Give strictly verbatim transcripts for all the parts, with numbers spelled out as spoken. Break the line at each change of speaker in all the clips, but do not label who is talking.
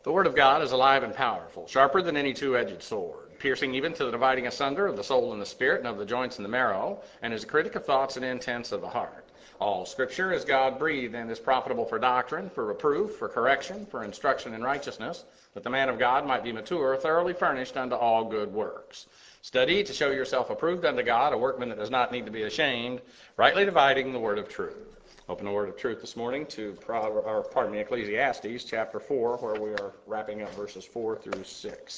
The Word of God is alive and powerful, sharper than any two-edged sword, piercing even to the dividing asunder of the soul and the spirit and of the joints and the marrow, and is a critic of thoughts and intents of the heart. All Scripture is God-breathed and is profitable for doctrine, for reproof, for correction, for instruction in righteousness, that the man of God might be mature, thoroughly furnished unto all good works. Study to show yourself approved unto God, a workman that does not need to be ashamed, rightly dividing the word of truth. Open the word of truth this morning to, or pardon me, Ecclesiastes chapter four, where we are wrapping up verses four through six.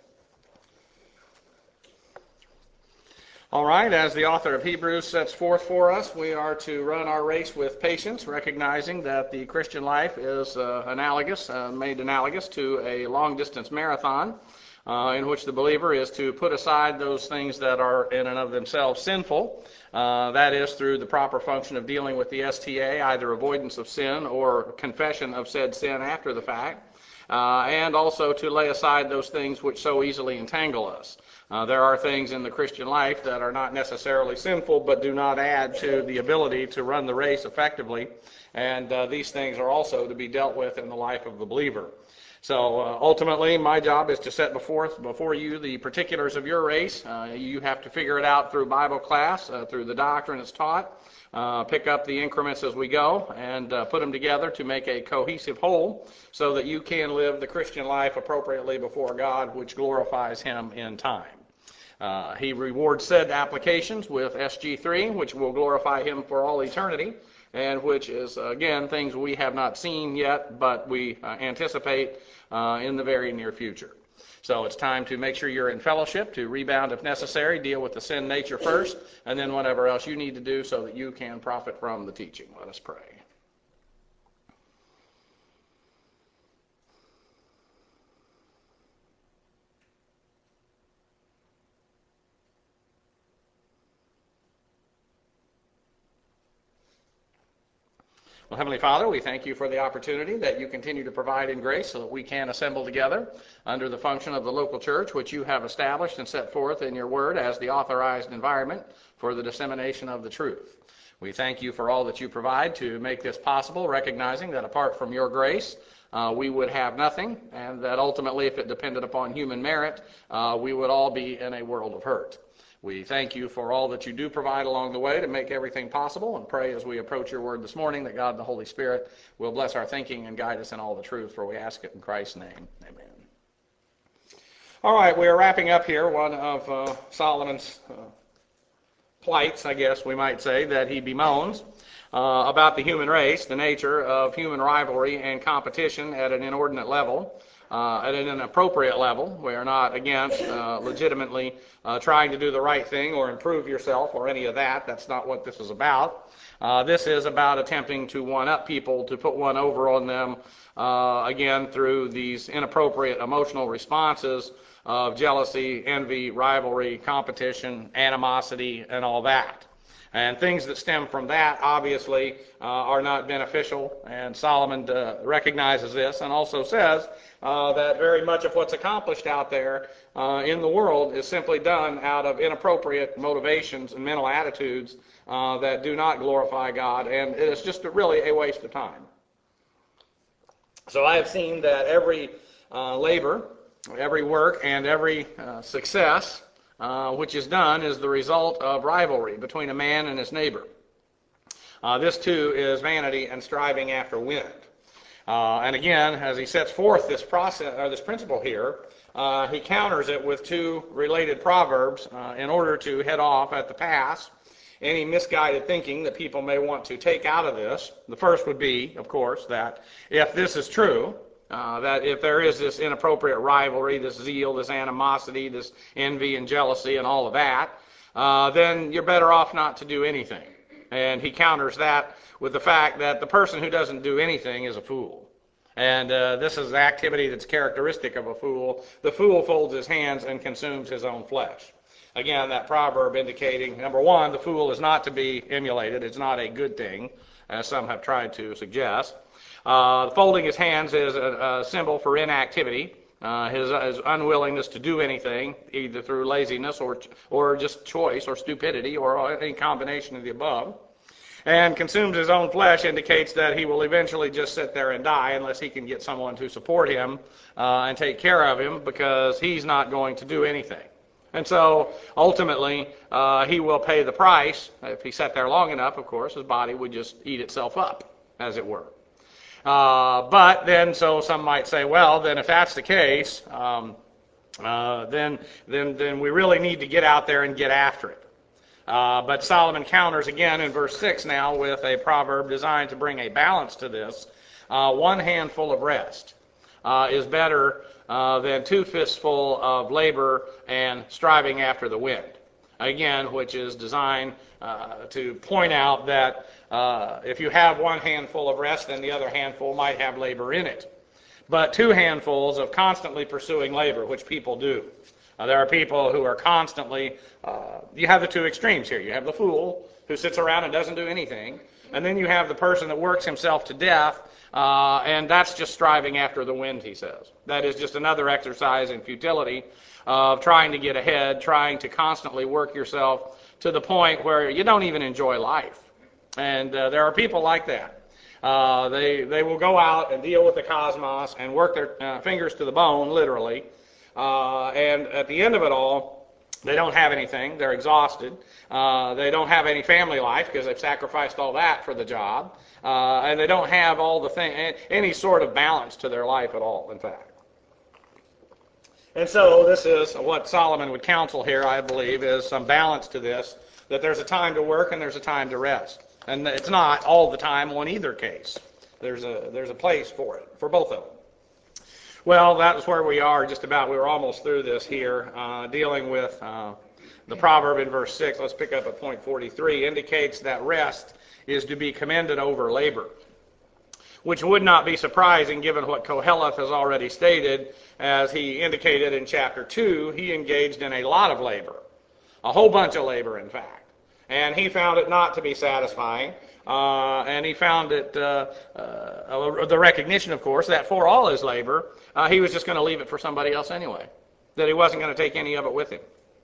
All right, as the author of Hebrews sets forth for us, we are to run our race with patience, recognizing that the Christian life is uh, analogous, uh, made analogous to a long-distance marathon, uh, in which the believer is to put aside those things that are in and of themselves sinful. Uh, that is through the proper function of dealing with the S T A, either avoidance of sin or confession of said sin after the fact, uh, and also to lay aside those things which so easily entangle us. Uh, there are things in the Christian life that are not necessarily sinful, but do not add to the ability to run the race effectively, and uh, these things are also to be dealt with in the life of the believer. So uh, ultimately, my job is to set before before you the particulars of your race. Uh, you have to figure it out through Bible class, uh, through the doctrine that's taught, uh, pick up the increments as we go, and uh, put them together to make a cohesive whole so that you can live the Christian life appropriately before God, which glorifies Him in time. Uh, he rewards said applications with S G three, which will glorify Him for all eternity, and which is, again, things we have not seen yet, but we uh, anticipate uh, in the very near future. So it's time to make sure you're in fellowship, to rebound if necessary, deal with the sin nature first, and then whatever else you need to do so that you can profit from the teaching. Let us pray. Well, Heavenly Father, we thank you for the opportunity that you continue to provide in grace so that we can assemble together under the function of the local church, which you have established and set forth in your word as the authorized environment for the dissemination of the truth. We thank you for all that you provide to make this possible, recognizing that apart from your grace, uh, we would have nothing, and that ultimately, if it depended upon human merit, uh, we would all be in a world of hurt. We thank you for all that you do provide along the way to make everything possible, and pray as we approach your word this morning that God the Holy Spirit will bless our thinking and guide us in all the truth, for we ask it in Christ's name. Amen. All right, we are wrapping up here one of uh, Solomon's uh, plights, I guess we might say, that he bemoans uh, about the human race, the nature of human rivalry and competition at an inordinate level. Uh, at an inappropriate level. We are not against uh, legitimately uh, trying to do the right thing or improve yourself or any of that. That's not what this is about. Uh, this is about attempting to one-up people, to put one over on them, uh, again, through these inappropriate emotional responses of jealousy, envy, rivalry, competition, animosity, and all that. And things that stem from that, obviously, uh, are not beneficial, and Solomon uh, recognizes this and also says uh, that very much of what's accomplished out there uh, in the world is simply done out of inappropriate motivations and mental attitudes uh, that do not glorify God, and it is just a, really a waste of time. So I have seen that every uh, labor, every work, and every uh, success Uh, which is done is the result of rivalry between a man and his neighbor. Uh, this too is vanity and striving after wind. Uh, and again, as he sets forth this process or this principle here, uh, he counters it with two related proverbs uh, in order to head off at the pass any misguided thinking that people may want to take out of this. The first would be, of course, that if this is true, Uh, that if there is this inappropriate rivalry, this zeal, this animosity, this envy and jealousy and all of that, uh, then you're better off not to do anything. And he counters that with the fact that the person who doesn't do anything is a fool. And uh, this is the activity that's characteristic of a fool. The fool folds his hands and consumes his own flesh. Again, that proverb indicating, number one, the fool is not to be emulated. It's not a good thing, as some have tried to suggest. Uh, folding his hands is a, a symbol for inactivity, uh, his, his unwillingness to do anything, either through laziness or or just choice or stupidity or any combination of the above. and consumes his own flesh indicates that he will eventually just sit there and die unless he can get someone to support him uh, and take care of him, because he's not going to do anything. And so ultimately uh, he will pay the price. If he sat there long enough, of course, his body would just eat itself up, as it were. Uh, but then, so some might say, well, then if that's the case, um, uh, then, then, then we really need to get out there and get after it. Uh, but Solomon counters again in verse six now with a proverb designed to bring a balance to this. Uh, one handful of rest uh, is better uh, than two fistful of labor and striving after the wind. Again, which is designed uh, to point out that uh, if you have one handful of rest, then the other handful might have labor in it. But two handfuls of constantly pursuing labor, which people do. Uh, there are people who are constantly, uh, you have the two extremes here. You have the fool who sits around and doesn't do anything, and then you have the person that works himself to death, uh, and that's just striving after the wind, he says. That is just another exercise in futility of trying to get ahead, trying to constantly work yourself to the point where you don't even enjoy life. And uh, there are people like that. Uh, they, they will go out and deal with the cosmos and work their uh, fingers to the bone, literally, Uh, and at the end of it all, they don't have anything. They're exhausted. Uh, they don't have any family life because they've sacrificed all that for the job. Uh, and they don't have all the thing, any sort of balance to their life at all, in fact. And so this is what Solomon would counsel here, I believe, is some balance to this, that there's a time to work and there's a time to rest. And it's not all the time on either case. There's a, there's a place for it, for both of them. Well, that's where we are just about. We were almost through this here, uh, dealing with uh, the proverb in verse six. Let's pick up at point forty-three. Indicates that rest is to be commended over labor, which would not be surprising given what Koheleth has already stated. As he indicated in chapter two, he engaged in a lot of labor, a whole bunch of labor, in fact. And he found it not to be satisfying. Uh, and he found it, uh, uh, the recognition, of course, that for all his labor, uh, he was just going to leave it for somebody else anyway, that he wasn't going to take any of it with him.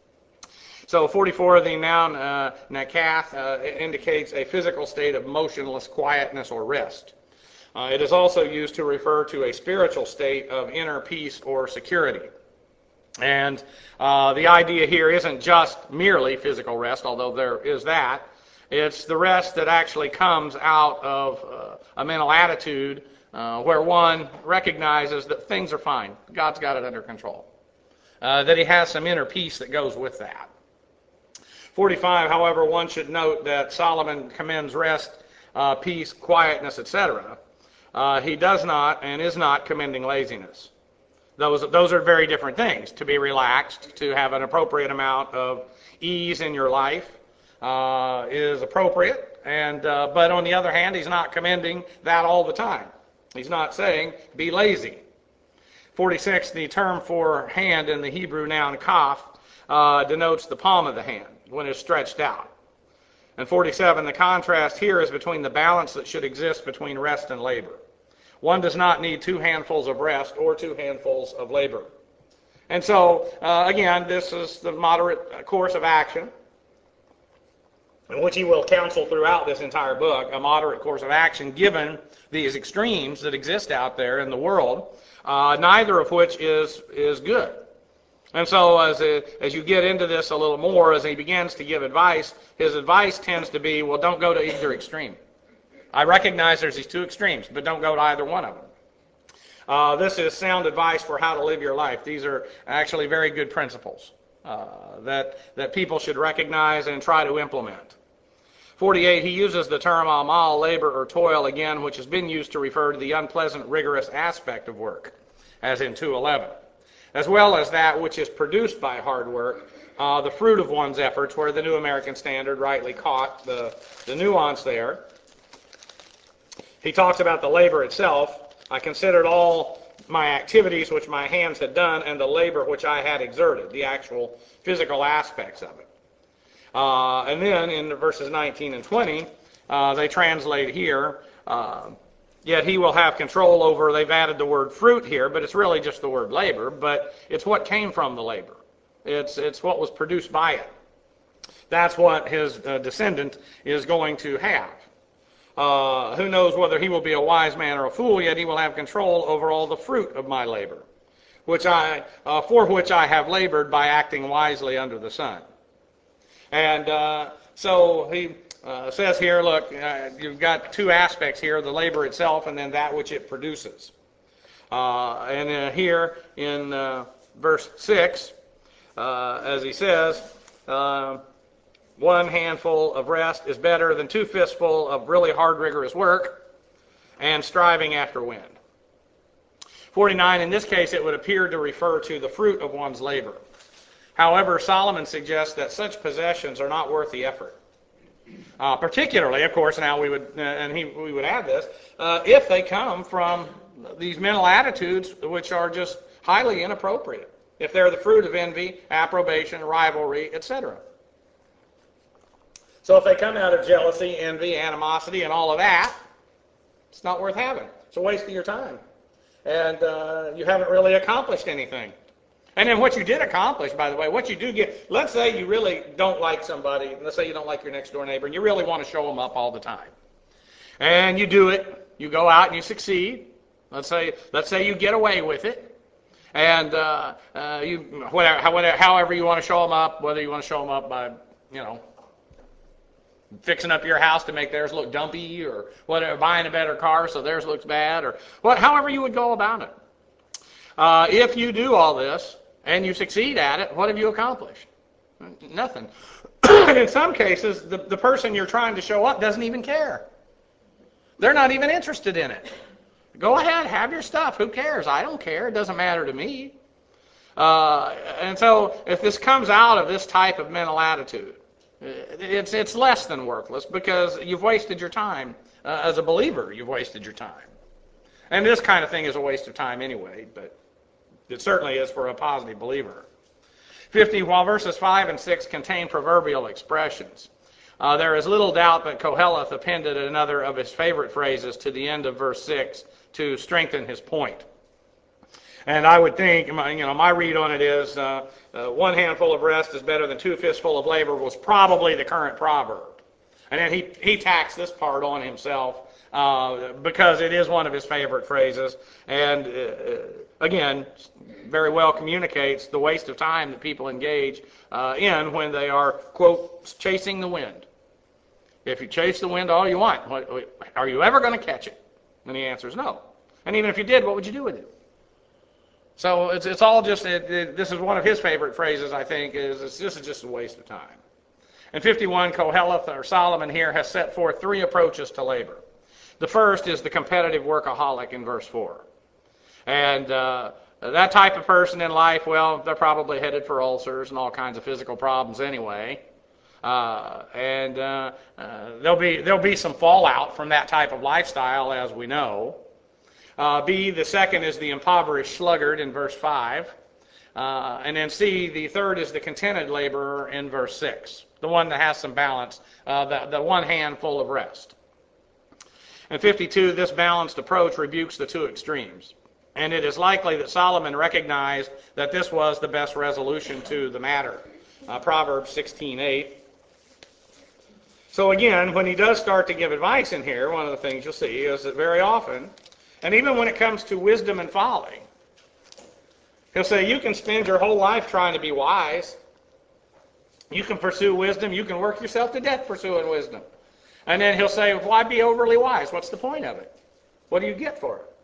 So forty-four, the noun uh, nakath uh, indicates a physical state of motionless quietness or rest. Uh, it is also used to refer to a spiritual state of inner peace or security. And uh, the idea here isn't just merely physical rest, although there is that. It's the rest that actually comes out of uh, a mental attitude uh, where one recognizes that things are fine. God's got it under control. Uh, that he has some inner peace that goes with that. forty-five, however, one should note that Solomon commends rest, uh, peace, quietness, et cetera. Uh, he does not and is not commending laziness. Those, those are very different things. To be relaxed, to have an appropriate amount of ease in your life, Uh, is appropriate, and uh, but on the other hand, he's not commending that all the time. He's not saying be lazy. forty-six, the term for hand in the Hebrew noun kaf uh, denotes the palm of the hand when it's stretched out. And forty-seven, the contrast here is between the balance that should exist between rest and labor. One does not need two handfuls of rest or two handfuls of labor. And so, uh, again, this is the moderate course of action, in which he will counsel throughout this entire book, a moderate course of action given these extremes that exist out there in the world, uh, neither of which is is good. And so as a, as you get into this a little more, as he begins to give advice, his advice tends to be, well, don't go to either extreme. I recognize there's these two extremes, but don't go to either one of them. Uh, this is sound advice for how to live your life. These are actually very good principles uh, that, that people should recognize and try to implement. forty-eight, he uses the term amal, labor or toil, again, which has been used to refer to the unpleasant, rigorous aspect of work, as in two eleven, as well as that which is produced by hard work, uh, the fruit of one's efforts, where the New American Standard rightly caught the, the nuance there. He talks about the labor itself. I considered all my activities which my hands had done and the labor which I had exerted, the actual physical aspects of it. Uh, and then in verses nineteen and twenty, uh, they translate here, uh, yet he will have control over, they've added the word fruit here, but it's really just the word labor, but it's what came from the labor. It's, it's what was produced by it. That's what his uh, descendant is going to have. Uh, who knows whether he will be a wise man or a fool, yet he will have control over all the fruit of my labor, which I, uh, for which I have labored by acting wisely under the sun. And uh, so he uh, says here, look, uh, you've got two aspects here, the labor itself and then that which it produces. Uh, and uh, here in uh, verse six, uh, as he says, uh, one handful of rest is better than two fistfuls of really hard, rigorous work and striving after wind. forty-nine, in this case, it would appear to refer to the fruit of one's labor. However, Solomon suggests that such possessions are not worth the effort. Uh, particularly, of course, now we would, uh, and he, we would add this, uh, if they come from these mental attitudes which are just highly inappropriate. If they're the fruit of envy, approbation, rivalry, et cetera. So if they come out of jealousy, envy, animosity, and all of that, it's not worth having. It's a waste of your time. And uh, you haven't really accomplished anything. And then what you did accomplish, by the way, what you do get, let's say you really don't like somebody, let's say you don't like your next door neighbor, and you really want to show them up all the time. And you do it, you go out and you succeed. Let's say, let's say you get away with it. And uh, uh, you, whatever, however, however you want to show them up, whether you want to show them up by, you know, fixing up your house to make theirs look dumpy, or whatever, buying a better car so theirs looks bad, or what, however you would go about it. Uh, if you do all this and you succeed at it, what have you accomplished? Nothing. In some cases, the, the person you're trying to show up doesn't even care. They're not even interested in it. Go ahead, have your stuff. Who cares? I don't care. It doesn't matter to me. Uh, and so if this comes out of this type of mental attitude, It's it's less than worthless because you've wasted your time. Uh, as a believer, you've wasted your time. And this kind of thing is a waste of time anyway, but it certainly is for a positive believer. fifty, while verses five and six contain proverbial expressions, uh, there is little doubt that Koheleth appended another of his favorite phrases to the end of verse six to strengthen his point. And I would think, you know, my read on it is uh, uh, one handful of rest is better than two fistful of labor was probably the current proverb. And then he, he tacks this part on himself uh, because it is one of his favorite phrases. And uh, again, very well communicates the waste of time that people engage uh, in when they are, quote, chasing the wind. If you chase the wind all you want, what, are you ever going to catch it? And the answer is no. And even if you did, what would you do with it? So it's it's all just, it, it, this is one of his favorite phrases, I think, is it's, this is just a waste of time. In fifty-one, Koheleth, or Solomon here, has set forth three approaches to labor. The first is the competitive workaholic in verse four. And uh, that type of person in life, well, they're probably headed for ulcers and all kinds of physical problems anyway. Uh, and uh, uh, there'll be there'll be some fallout from that type of lifestyle, as we know. Uh, B, the second is the impoverished sluggard in verse five. Uh, and then C, the third is the contented laborer in verse six, the one that has some balance, uh, the, the one handful of rest. In fifty-two, this balanced approach rebukes the two extremes. And it is likely that Solomon recognized that this was the best resolution to the matter. Uh, Proverbs sixteen eight. So again, when he does start to give advice in here, one of the things you'll see is that very often, and even when it comes to wisdom and folly, he'll say you can spend your whole life trying to be wise. You can pursue wisdom. You can work yourself to death pursuing wisdom. And then he'll say, why be overly wise? What's the point of it? What do you get for it?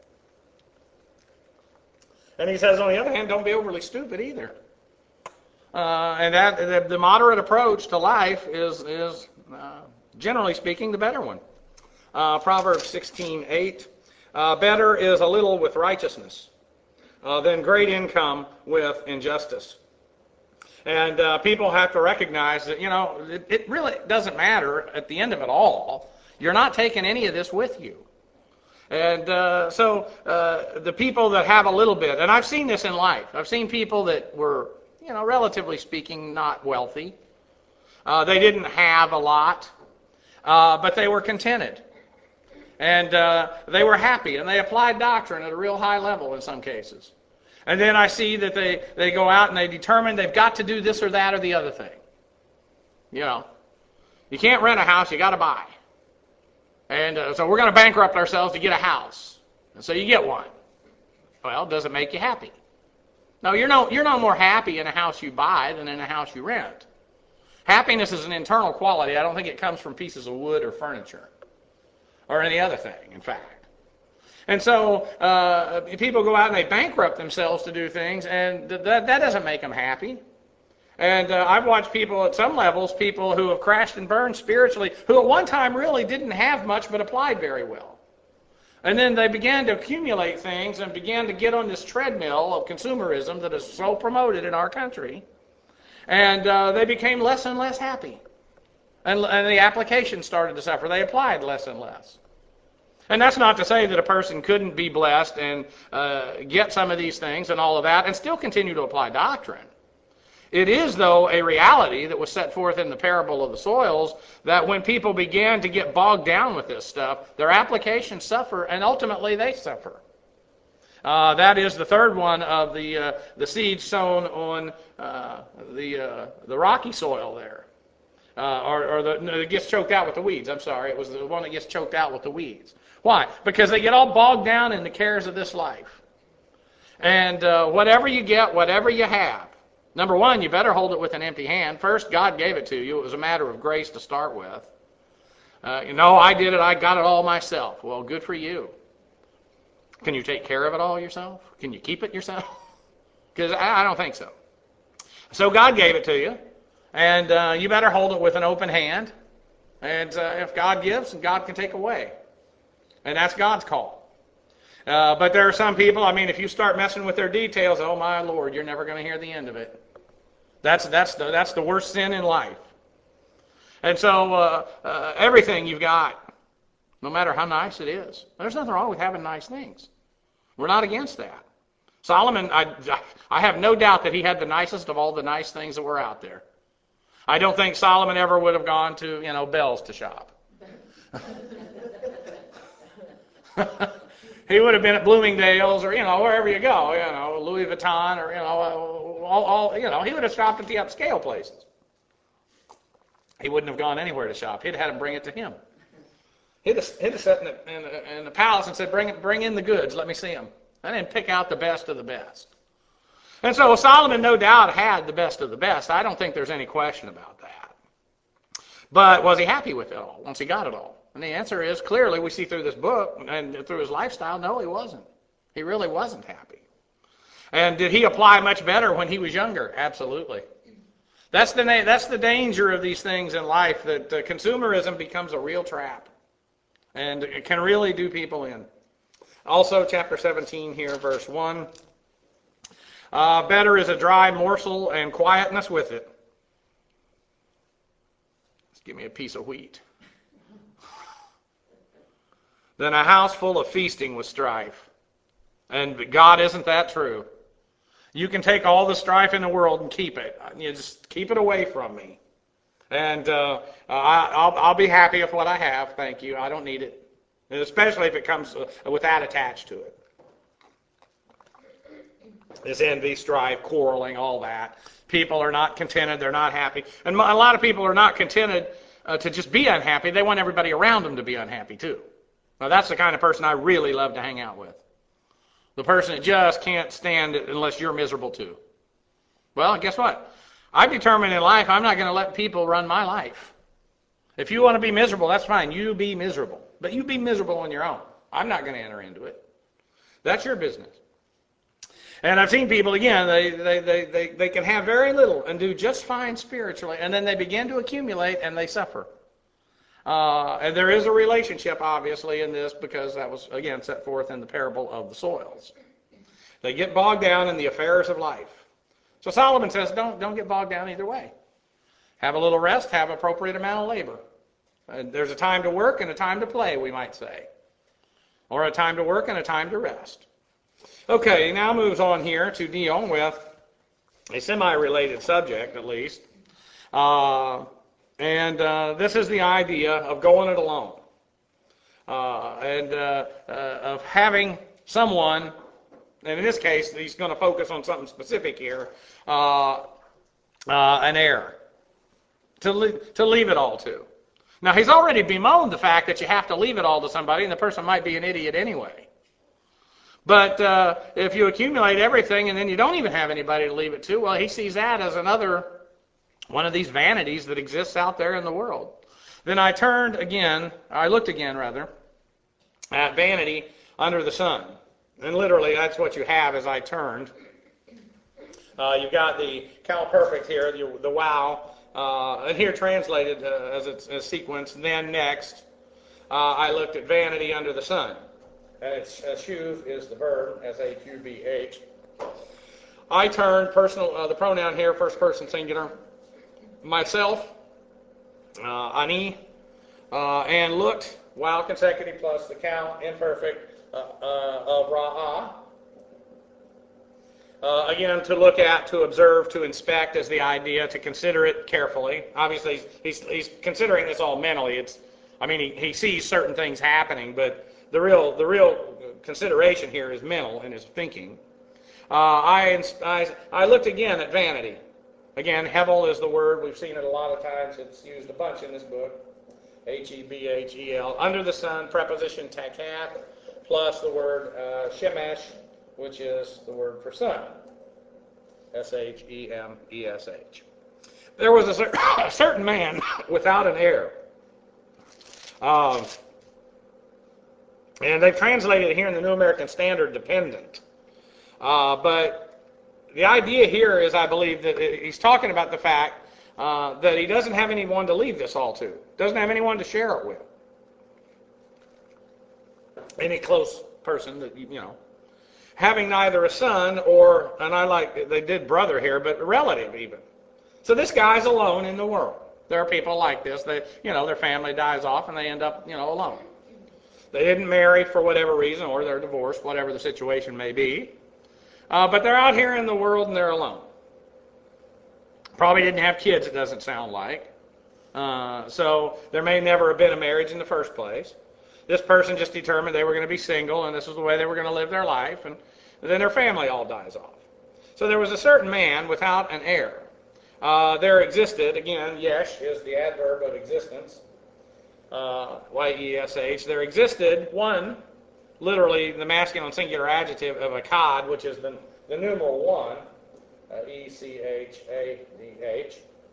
And he says, on the other hand, don't be overly stupid either. Uh, and that the, the moderate approach to life is, is uh, generally speaking, the better one. Uh, Proverbs sixteen eight. Uh, better is a little with righteousness uh, than great income with injustice. And uh, people have to recognize that, you know, it, it really doesn't matter at the end of it all. You're not taking any of this with you. And uh, so uh, the people that have a little bit, and I've seen this in life. I've seen people that were, you know, relatively speaking, not wealthy. Uh, they didn't have a lot, uh, but they were contented. And uh, they were happy, and they applied doctrine at a real high level in some cases. And then I see that they, they go out and they determine they've got to do this or that or the other thing. You know, you can't rent a house, you got to buy. And uh, so we're going to bankrupt ourselves to get a house. And so you get one. Well, does it make you happy? No, you're no, you're no more happy in a house you buy than in a house you rent. Happiness is an internal quality. I don't think it comes from pieces of wood or furniture or any other thing, in fact. And so uh, people go out and they bankrupt themselves to do things, and th- that, that doesn't make them happy. And uh, I've watched people at some levels, people who have crashed and burned spiritually, who at one time really didn't have much but applied very well. And then they began to accumulate things and began to get on this treadmill of consumerism that is so promoted in our country. And uh, they became less and less happy. And, and the application started to suffer. They applied less and less. And that's not to say that a person couldn't be blessed and uh, get some of these things and all of that and still continue to apply doctrine. It is, though, a reality that was set forth in the parable of the soils that when people began to get bogged down with this stuff, their applications suffer, and ultimately they suffer. Uh, that is the third one of the uh, the seeds sown on uh, the uh, the rocky soil there, uh, or, or the no, it gets choked out with the weeds. I'm sorry, it was the one that gets choked out with the weeds. Why? Because they get all bogged down in the cares of this life, and uh, whatever you get, whatever you have. Number one, you better hold it with an empty hand. First, God gave it to you. It was a matter of grace to start with. Uh, you know, I did it. I got it all myself. Well, good for you. Can you take care of it all yourself? Can you keep it yourself? Because I, I don't think so. So God gave it to you, and uh, you better hold it with an open hand. And uh, if God gives, God can take away. And that's God's call. Uh, but there are some people, I mean, if you start messing with their details, oh my Lord, you're never going to hear the end of it. That's that's the, that's the worst sin in life. And so uh, uh, everything you've got, no matter how nice it is, there's nothing wrong with having nice things. We're not against that. Solomon, I, I have no doubt that he had the nicest of all the nice things that were out there. I don't think Solomon ever would have gone to, you know, Bell's to shop. He would have been at Bloomingdale's or, you know, wherever you go, you know, Louis Vuitton or, you know, all, all you know, he would have shopped at the upscale places. He wouldn't have gone anywhere to shop. He'd have had them bring it to him. He'd have, he'd have sat in the, in, the, in the palace and said, bring, bring in the goods, let me see them. And then pick out the best of the best. And so Solomon no doubt had the best of the best. I don't think there's any question about that. But was he happy with it all once he got it all? And the answer is, clearly, we see through this book and through his lifestyle, no, he wasn't. He really wasn't happy. And did he apply much better when he was younger? Absolutely. That's the that's the danger of these things in life, that uh, consumerism becomes a real trap. And it can really do people in. Also, chapter seventeen here, verse one. Uh, better is a dry morsel and quietness with it. Just give me a piece of wheat. Than a house full of feasting with strife. And God, isn't that true? You can take all the strife in the world and keep it. You just keep it away from me. And uh, I, I'll, I'll be happy with what I have, thank you. I don't need it. And especially if it comes with that attached to it. This envy, strife, quarreling, all that. People are not contented, they're not happy. And a lot of people are not contented uh, to just be unhappy. They want everybody around them to be unhappy too. Now, that's the kind of person I really love to hang out with. The person that just can't stand it unless you're miserable too. Well, guess what? I've determined in life I'm not going to let people run my life. If you want to be miserable, that's fine. You be miserable. But you be miserable on your own. I'm not going to enter into it. That's your business. And I've seen people, again, they, they, they, they, they can have very little and do just fine spiritually, and then they begin to accumulate and they suffer. Uh, and there is a relationship, obviously, in this because that was, again, set forth in the parable of the soils. They get bogged down in the affairs of life. So Solomon says, don't, don't get bogged down either way. Have a little rest, have an appropriate amount of labor. And there's a time to work and a time to play, we might say. Or a time to work and a time to rest. Okay, he now moves on here to deal with a semi-related subject, at least. Uh... And uh, this is the idea of going it alone. Uh, and uh, uh, of having someone, and in this case, he's going to focus on something specific here, uh, uh, an heir, to, le- to leave it all to. Now, he's already bemoaned the fact that you have to leave it all to somebody, and the person might be an idiot anyway. But uh, if you accumulate everything and then you don't even have anybody to leave it to, well, he sees that as another one of these vanities that exists out there in the world. Then I turned again, I looked again rather, at vanity under the sun. And literally that's what you have as I turned. Uh, you've got the Cal Perfect here, the, the wow, uh, and here translated uh, as it's a sequence. Then next, uh, I looked at vanity under the sun. And it's uh, shuv is the verb, S H U V H. I turned personal, uh, the pronoun here, first person singular, myself, uh, ani, uh, and looked, wow consecutive plus the Cal imperfect uh, uh, of ra'ah. Uh, again, to look at, to observe, to inspect is the idea, to consider it carefully. Obviously, he's, he's considering this all mentally. It's, I mean, he, he sees certain things happening, but the real the real consideration here is mental in his thinking. Uh, I, I, I looked again at vanity. Again, hevel is the word. We've seen it a lot of times. It's used a bunch in this book. H E B H E L. Under the sun, preposition takat, plus the word uh, shemesh, which is the word for sun. S H E M E S H. There was a, cer- a certain man without an heir. Um, and they've translated it here in the New American Standard, dependent. Uh, but the idea here is, I believe, that he's talking about the fact uh, that he doesn't have anyone to leave this all to. Doesn't have anyone to share it with. Any close person that, you know. Having neither a son or, and I like, they did brother here, but a relative even. So this guy's alone in the world. There are people like this. They, you know, their family dies off and they end up, you know, alone. They didn't marry for whatever reason, or they're divorced, whatever the situation may be. Uh, but they're out here in the world and they're alone. Probably didn't have kids, it doesn't sound like. Uh, so there may never have been a marriage in the first place. This person just determined they were going to be single, and this was the way they were going to live their life, and then their family all dies off. So there was a certain man without an heir. Uh, there existed, again, yesh is the adverb of existence, uh, Y E S H. There existed one, literally the masculine singular adjective of akkad, which is the, the numeral one, uh, E C H A D H.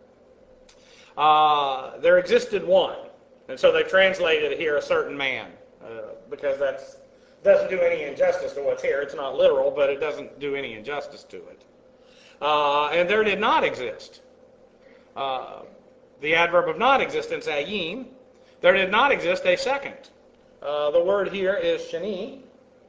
Uh, there existed one. And so they translated here a certain man, uh, because that doesn't do any injustice to what's here. It's not literal, but it doesn't do any injustice to it. Uh, and there did not exist. Uh, the adverb of non-existence, ayim, there did not exist a second. Uh, the word here is sheni,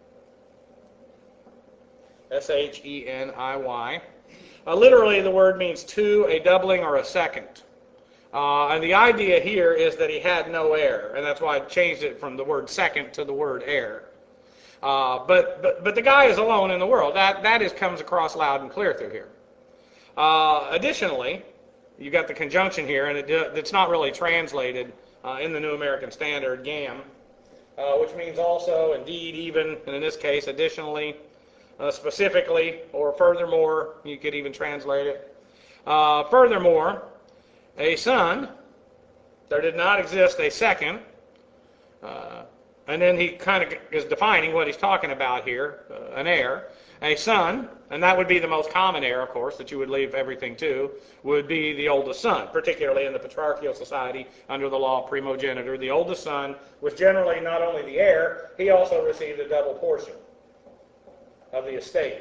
S H E N I Y. Uh, literally, the word means two, a doubling, or a second. Uh, and the idea here is that he had no heir, and that's why I changed it from the word second to the word heir. Uh, but, but but the guy is alone in the world. That that is comes across loud and clear through here. Uh, additionally, you got the conjunction here, and it, it's not really translated uh, in the New American Standard, gam, uh, which means also, indeed, even, and in this case, additionally, uh, specifically, or furthermore. You could even translate it. Uh, furthermore. A son, there did not exist a second, uh, and then he kind of is defining what he's talking about here, uh, an heir. A son, and that would be the most common heir, of course, that you would leave everything to, would be the oldest son, particularly in the patriarchal society under the law of primogeniture. The oldest son was generally not only the heir, he also received a double portion of the estate.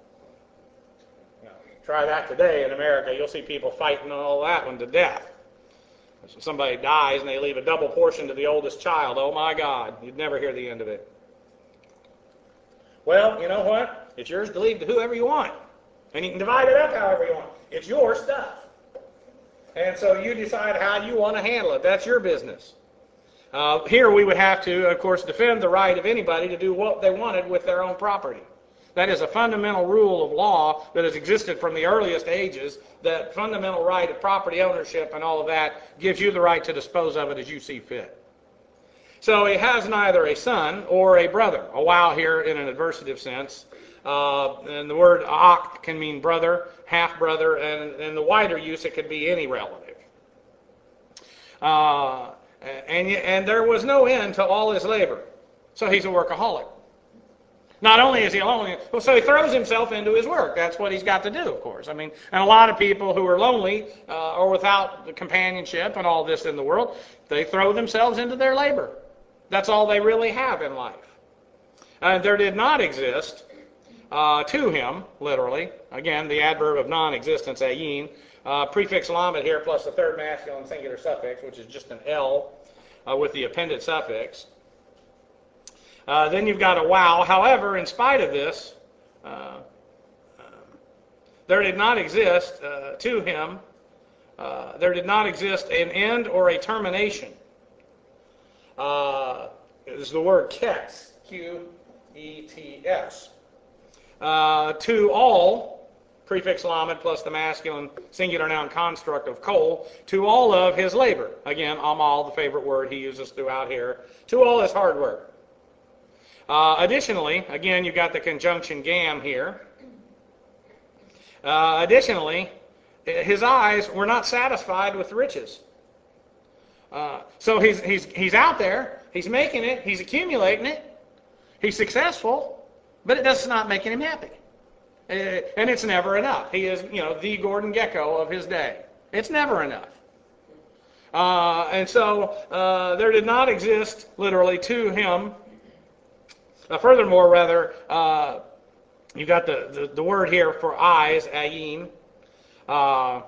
Try that today in America. You'll see people fighting all that one to death. So somebody dies and they leave a double portion to the oldest child. Oh my God, you'd never hear the end of it. Well, you know what? It's yours to leave to whoever you want. And you can divide it up however you want. It's your stuff. And so you decide how you want to handle it. That's your business. Uh, here we would have to, of course, defend the right of anybody to do what they wanted with their own property. That is a fundamental rule of law that has existed from the earliest ages. That fundamental right of property ownership and all of that gives you the right to dispose of it as you see fit. So he has neither a son or a brother. A wow here in an adversative sense. Uh, and the word ak can mean brother, half-brother, and in the wider use it could be any relative. Uh, And, and there was no end to all his labor. So he's a workaholic. Not only is he lonely, well, so he throws himself into his work. That's what he's got to do, of course. I mean, and a lot of people who are lonely uh, or without the companionship and all this in the world, they throw themselves into their labor. That's all they really have in life. Uh, there did not exist uh, to him, literally, again, the adverb of non-existence, ayin, uh, prefix lamed here plus the third masculine singular suffix, which is just an L uh, with the appended suffix. Uh, then you've got a wow. However, in spite of this, uh, uh, there did not exist uh, to him, uh, there did not exist an end or a termination. Uh, is the word Qets, Q E T S. Uh, to all, prefix lamed plus the masculine singular noun construct of kol, to all of his labor. Again, amal, the favorite word he uses throughout here. To all his hard work. Uh, additionally, again, you've got the conjunction gam here. Uh, additionally, his eyes were not satisfied with riches. Uh, so he's, he's, he's out there, he's making it, he's accumulating it, he's successful, but it does not make him happy. Uh, and it's never enough. He is, you know, the Gordon Gekko of his day. It's never enough. Uh, and so uh, there did not exist, literally, to him. Uh, furthermore, rather, uh, you got the, the, the word here for eyes, ayin. Uh,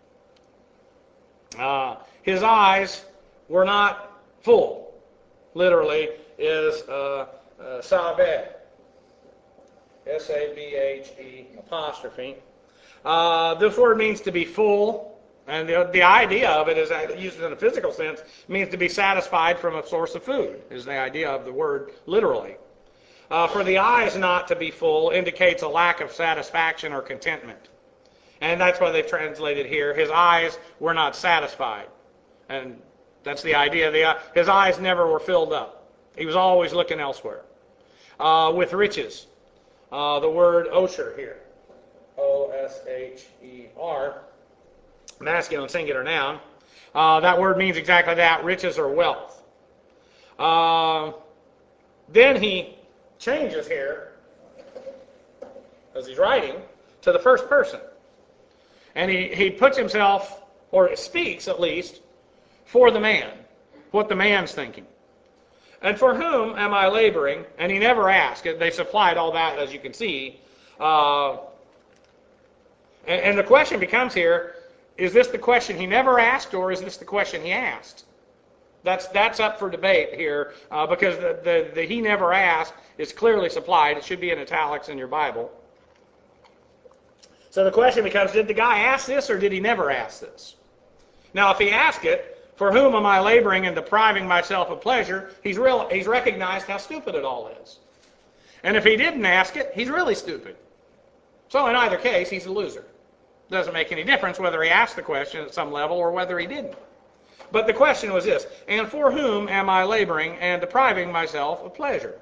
uh, his eyes were not full. Literally is uh, uh, sabeh. S A B H E apostrophe. Uh, this word means to be full, and the, the idea of it is that used in a physical sense, means to be satisfied from a source of food, is the idea of the word literally. Uh, for the eyes not to be full indicates a lack of satisfaction or contentment. And that's why they've translated here, his eyes were not satisfied. And that's the idea. The, his eyes never were filled up. He was always looking elsewhere. Uh, with riches. Uh, the word osher here. O S H E R. Masculine singular noun. Uh, that word means exactly that, riches or wealth. Uh, then he changes here, as he's writing, to the first person. And he, he puts himself, or speaks at least, for the man, what the man's thinking. And for whom am I laboring? And he never asked. They supplied all that, as you can see. Uh, and, and the question becomes here, is this the question he never asked, or is this the question he asked? That's that's up for debate here, uh, because the, the, the he never asked is clearly supplied. It should be in italics in your Bible. So the question becomes, did the guy ask this, or did he never ask this? Now, if he asked it, for whom am I laboring and depriving myself of pleasure, he's, real, he's recognized how stupid it all is. And if he didn't ask it, he's really stupid. So in either case, he's a loser. Doesn't make any difference whether he asked the question at some level or whether he didn't. But the question was this, and for whom am I laboring and depriving myself of pleasure?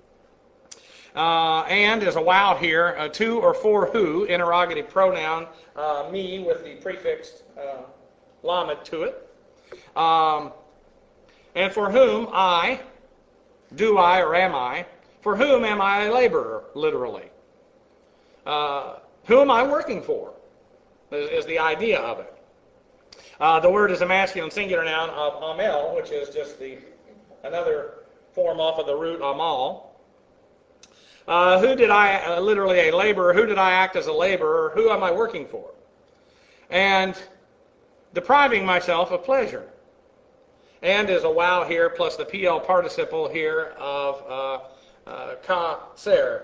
Uh, and is a wow here, uh, to or for who, interrogative pronoun, uh, me with the prefix uh, lamed to it. Um, and for whom I, do I or am I, for whom am I a laborer, literally? Uh, who am I working for, is, is the idea of it. Uh, the word is a masculine singular noun of amel, which is just the another form off of the root amal. Uh, who did I, uh, literally a laborer, who did I act as a laborer, who am I working for? And depriving myself of pleasure. And is a wow here, plus the P L participle here of uh, uh, ka ser.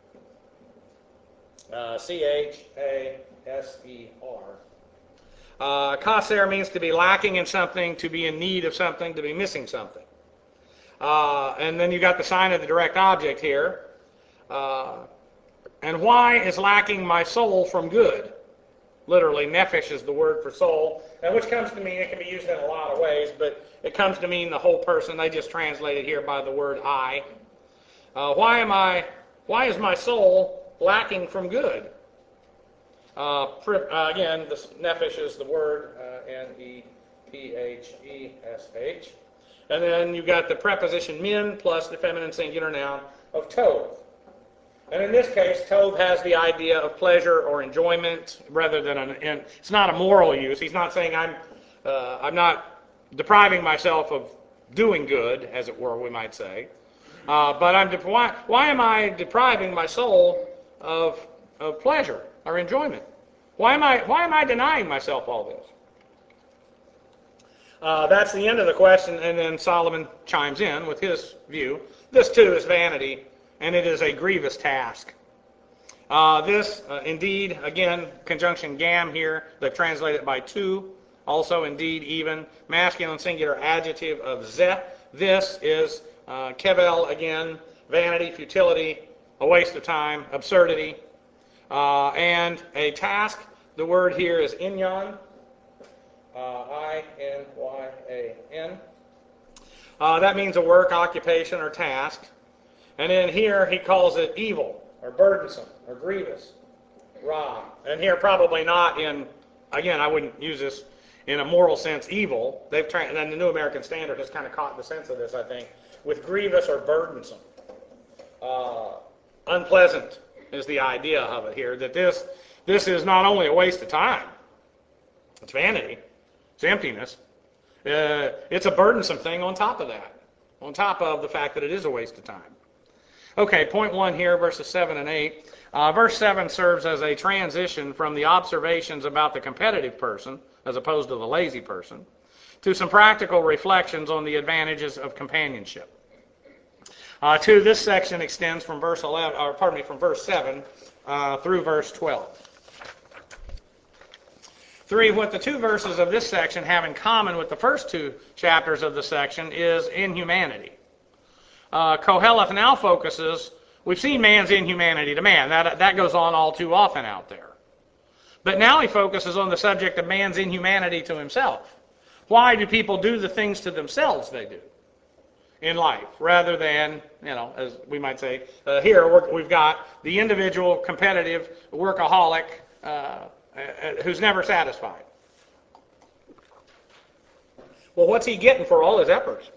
Uh, C H A S E R. Uh, Kaser means to be lacking in something, to be in need of something, to be missing something. Uh, and then you got the sign of the direct object here. Uh, and why is lacking my soul from good? Literally, nephesh is the word for soul, and which comes to mean, it can be used in a lot of ways, but it comes to mean the whole person. They just translate it here by the word I. Uh, why am I? Why is my soul lacking from good? Uh, uh, again, the nephesh is the word, uh, N E P H E S H. And then you've got the preposition min plus the feminine singular noun of tov. And in this case, tov has the idea of pleasure or enjoyment rather than an. And it's not a moral use. He's not saying I'm, uh, I'm not depriving myself of doing good, as it were, we might say. Uh, but I'm. Why, why am I depriving my soul of of pleasure or enjoyment? Why am I? Why am I denying myself all this? Uh, that's the end of the question, and then Solomon chimes in with his view. This too is vanity, and it is a grievous task. Uh, this, uh, indeed, again, conjunction gam here, they've translated by two. Also, indeed, even, masculine singular adjective of zeh. This is uh, kevel, again, vanity, futility, a waste of time, absurdity. Uh, and a task, the word here is inyan. Uh, I N Y A N. Uh, that means a work, occupation, or task. And then here he calls it evil, or burdensome, or grievous. Ra. And here probably not in, again, I wouldn't use this in a moral sense, evil. They've tra- and then the New American Standard has kind of caught the sense of this, I think, with grievous or burdensome. Uh, unpleasant is the idea of it here, that this, this is not only a waste of time, it's vanity. It's emptiness. Uh, it's a burdensome thing on top of that, on top of the fact that it is a waste of time. Okay, point one here, verses seven and eight. Uh, verse seven serves as a transition from the observations about the competitive person, as opposed to the lazy person, to some practical reflections on the advantages of companionship. Uh, two, this section extends from verse eleven, or pardon me, from verse seven uh, through verse twelve. Three, what the two verses of this section have in common with the first two chapters of the section is inhumanity. Uh, Koheleth now focuses, we've seen man's inhumanity to man. That, that goes on all too often out there. But now he focuses on the subject of man's inhumanity to himself. Why do people do the things to themselves they do in life, rather than, you know, as we might say, uh, here we're, we've got the individual, competitive, workaholic, uh, who's never satisfied. Well, what's he getting for all his efforts?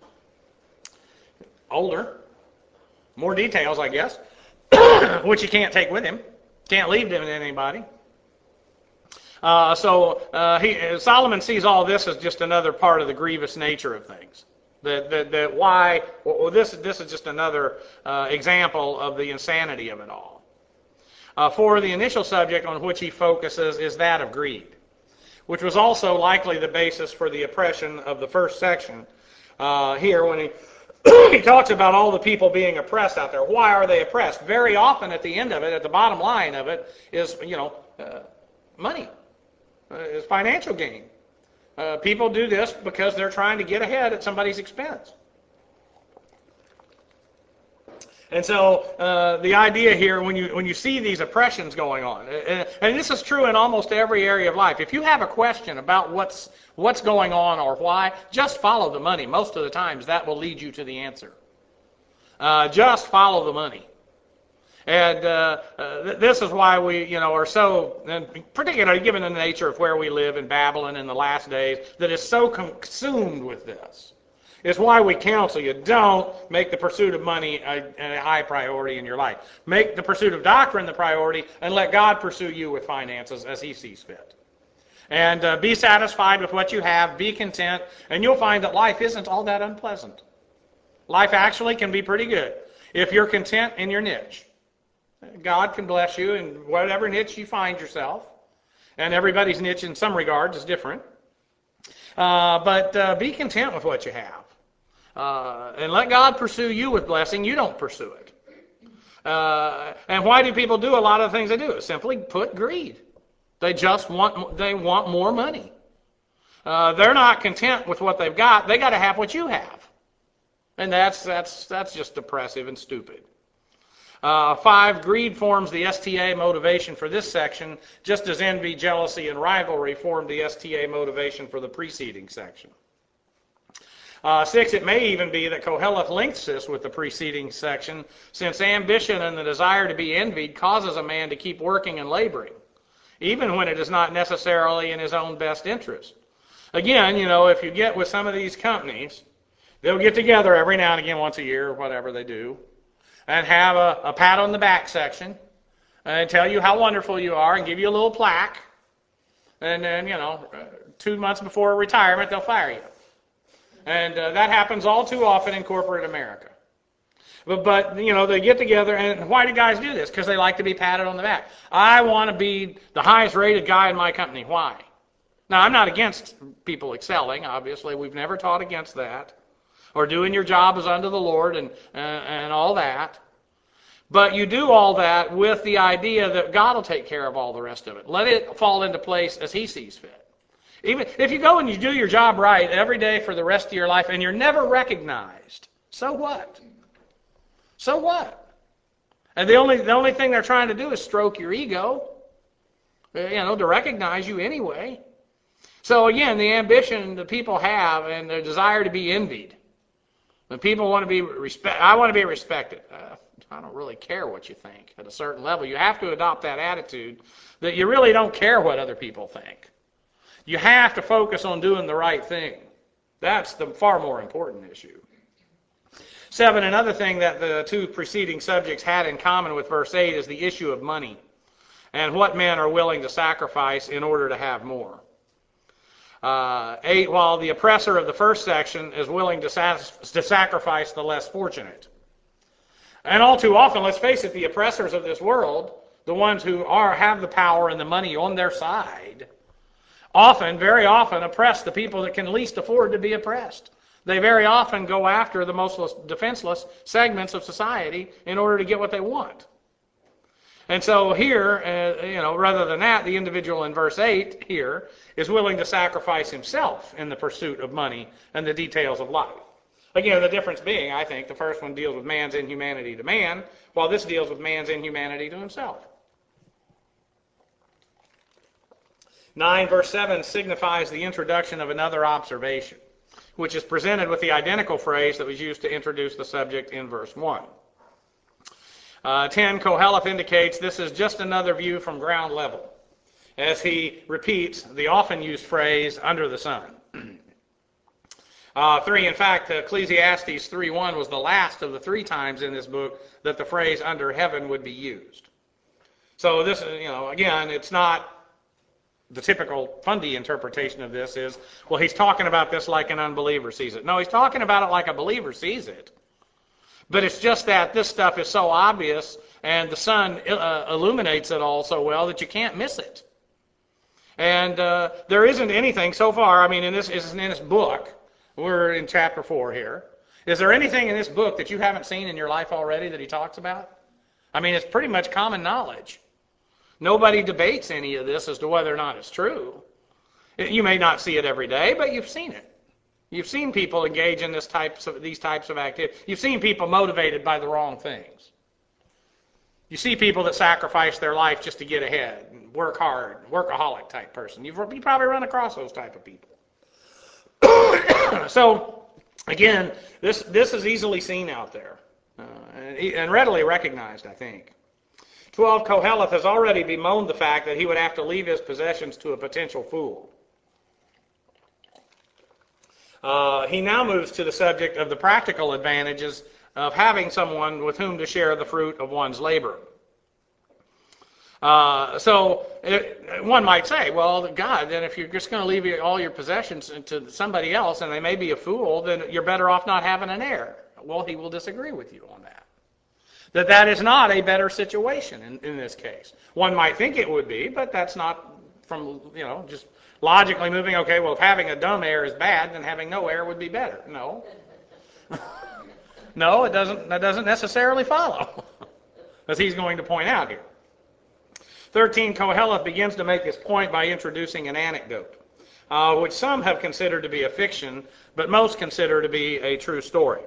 Older, more details, I guess, which he can't take with him, can't leave them to anybody. Uh, so uh, he, Solomon sees all this as just another part of the grievous nature of things. That, that, that why? Well, this this is just another uh, example of the insanity of it all. Uh, for the initial subject on which he focuses is that of greed, which was also likely the basis for the oppression of the first section. Uh, here, when he he talks about all the people being oppressed out there. Why are they oppressed? Very often, at the end of it, at the bottom line of it, is you know uh, money, uh, is financial gain. Uh, people do this because they're trying to get ahead at somebody's expense. And so uh, the idea here, when you when you see these oppressions going on, and, and this is true in almost every area of life. If you have a question about what's what's going on or why, just follow the money. Most of the times, that will lead you to the answer. Uh, just follow the money. And uh, uh, this is why we, you know, are so, and particularly given the nature of where we live in Babylon in the last days, that is so consumed with this. It's why we counsel you, don't make the pursuit of money a, a high priority in your life. Make the pursuit of doctrine the priority, and let God pursue you with finances as He sees fit. And uh, be satisfied with what you have, be content, and you'll find that life isn't all that unpleasant. Life actually can be pretty good if you're content in your niche. God can bless you in whatever niche you find yourself, and everybody's niche in some regards is different. Uh, but uh, be content with what you have. Uh, and let God pursue you with blessing. You don't pursue it. Uh, and why do people do a lot of the things they do? Simply put, greed. They just want they want more money. Uh, they're not content with what they've got. They got to have what you have, and that's that's that's just depressive and stupid. Uh, five, greed forms the S T A motivation for this section, just as envy, jealousy, and rivalry formed the S T A motivation for the preceding section. Uh, six, it may even be that Koheleth links this with the preceding section, since ambition and the desire to be envied causes a man to keep working and laboring, even when it is not necessarily in his own best interest. Again, you know, if you get with some of these companies, They'll get together every now and again, once a year or whatever they do, and have a, a pat on the back section and tell you how wonderful you are and give you a little plaque. And then, you know, two months before retirement, they'll fire you. And uh, that happens all too often in corporate America. But, but, you know, they get together, and why do guys do this? Because they like to be patted on the back. I want to be the highest rated guy in my company. Why? Now, I'm not against people excelling, obviously. We've never taught against that. Or doing your job as unto the Lord and, uh, and all that. But you do all that with the idea that God will take care of all the rest of it. Let it fall into place as He sees fit. Even if you go and you do your job right every day for the rest of your life and you're never recognized, so what? So what? And the only the only thing they're trying to do is stroke your ego, you know, to recognize you anyway. So again, the ambition that people have and their desire to be envied. When people want to be respect, I want to be respected. Uh, I don't really care what you think at a certain level. You have to adopt that attitude that you really don't care what other people think. You have to focus on doing the right thing. That's the far more important issue. Seven, another thing that the two preceding subjects had in common with verse eight is the issue of money and what men are willing to sacrifice in order to have more. Uh, eight, while the oppressor of the first section is willing to, sas- to sacrifice the less fortunate. And all too often, let's face it, the oppressors of this world, the ones who are have the power and the money on their side, often, very often, oppress the people that can least afford to be oppressed. They very often go after the most defenseless segments of society in order to get what they want. And so here, uh, you know, rather than that, the individual in verse eight here is willing to sacrifice himself in the pursuit of money and the details of life. Again, the difference being, I think, the first one deals with man's inhumanity to man, while this deals with man's inhumanity to himself. nine verse seven signifies the introduction of another observation, which is presented with the identical phrase that was used to introduce the subject in verse one. Uh, ten, Koheleth indicates this is just another view from ground level, as he repeats the often used phrase, under the sun. uh, three, in fact, Ecclesiastes three one was the last of the three times in this book that the phrase under heaven would be used. So this, you know, again, it's not the typical Fundy interpretation of this is, well, he's talking about this like an unbeliever sees it. No, he's talking about it like a believer sees it. But it's just that this stuff is so obvious and the sun uh, illuminates it all so well that you can't miss it. And uh, there isn't anything so far, I mean, in this, in this book, we're in chapter four here. Is there anything in this book that you haven't seen in your life already that he talks about? I mean, it's pretty much common knowledge. Nobody debates any of this as to whether or not it's true. You may not see it every day, but you've seen it. You've seen people engage in this types of, these types of activities. You've seen people motivated by the wrong things. You see people that sacrifice their life just to get ahead, and work hard, workaholic type person. You've you probably run across those type of people. So, again, this this is easily seen out there uh, and, and readily recognized, I think. twelve, Koheleth has already bemoaned the fact that he would have to leave his possessions to a potential fool. Uh, he now moves to the subject of the practical advantages of having someone with whom to share the fruit of one's labor. Uh, so it, one might say, well, God, then if you're just going to leave your, all your possessions to somebody else and they may be a fool, then you're better off not having an heir. Well, he will disagree with you on that. That that is not a better situation in, in this case. One might think it would be, but that's not from, you know, just logically moving, okay, well, if having a dumb heir is bad, then having no heir would be better. No. No, it doesn't, that doesn't necessarily follow, as he's going to point out here. thirteen, Koheleth begins to make this point by introducing an anecdote, uh, which some have considered to be a fiction, but most consider to be a true story.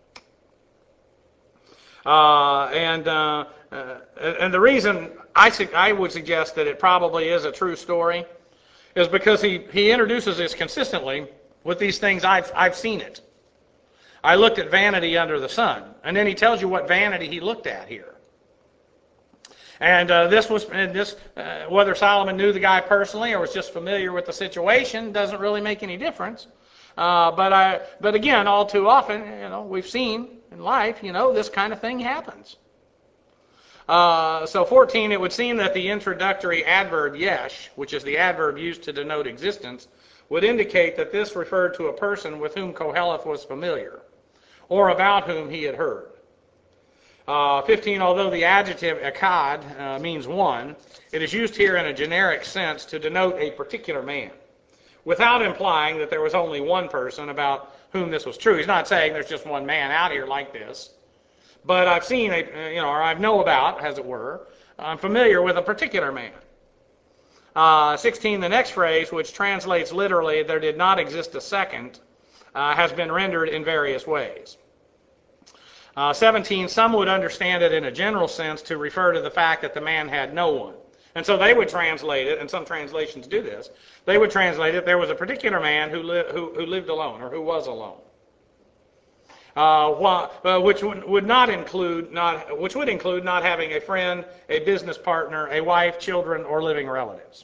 Uh, and uh, uh, and the reason I, su- I would suggest that it probably is a true story is because he, he introduces this consistently with these things, I've, I've seen it. I looked at vanity under the sun. And then he tells you what vanity he looked at here. And uh, this was, and this, uh, whether Solomon knew the guy personally or was just familiar with the situation doesn't really make any difference. Uh, Uh, but I, but again, all too often, you know, we've seen in life, you know, this kind of thing happens. Uh, so fourteen, it would seem that the introductory adverb yesh, which is the adverb used to denote existence, would indicate that this referred to a person with whom Koheleth was familiar, or about whom he had heard. Uh, fifteen, although the adjective echad uh, means one, it is used here in a generic sense to denote a particular man, without implying that there was only one person about whom this was true. He's not saying there's just one man out here like this. But I've seen, a, you know, or I know about, as it were, I'm familiar with a particular man. Uh, sixteen, the next phrase, which translates literally, there did not exist a second, uh, has been rendered in various ways. Uh, seventeen, some would understand it in a general sense to refer to the fact that the man had no one. And so they would translate it, and some translations do this, they would translate it, there was a particular man who, li- who, who lived alone, or who was alone. Uh, wh- uh, which would, would not include not which would include not having a friend, a business partner, a wife, children, or living relatives.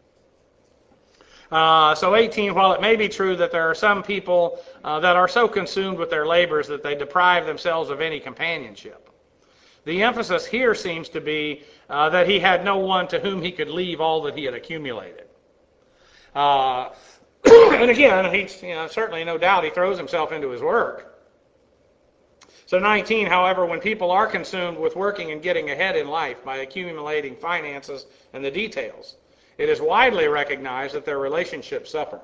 Uh, so eighteen, while it may be true that there are some people uh, that are so consumed with their labors that they deprive themselves of any companionship, the emphasis here seems to be uh, that he had no one to whom he could leave all that he had accumulated. Uh, and again, he's you know, certainly no doubt he throws himself into his work. So nineteen, however, when people are consumed with working and getting ahead in life by accumulating finances and the details, it is widely recognized that their relationships suffer.